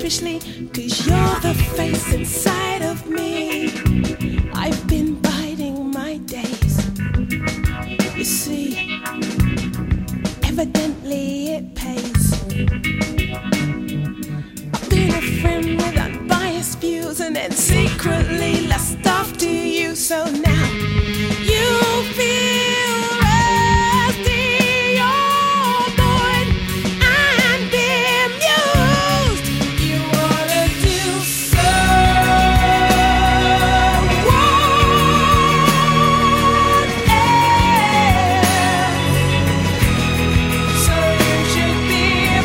foolishly, 'cause you're the face inside of me. I've been biding my days. You see, evidently it pays. I've been a friend with unbiased views and then secretly lust after you. So now you feel rusty, you're bored and bemused. You wanna do so what else? So you should be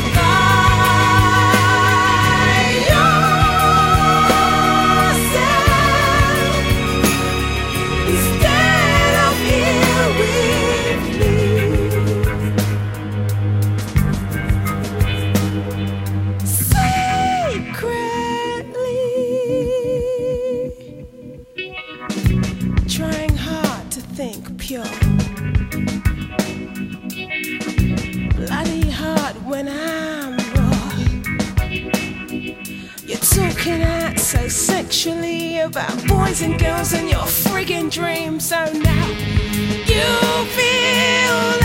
by yourself instead of here with me. Secretly trying hard to think pure, bloody hard when I'm raw. You're talking out so sexually about boys and girls and your friggin' dreams. So now you feel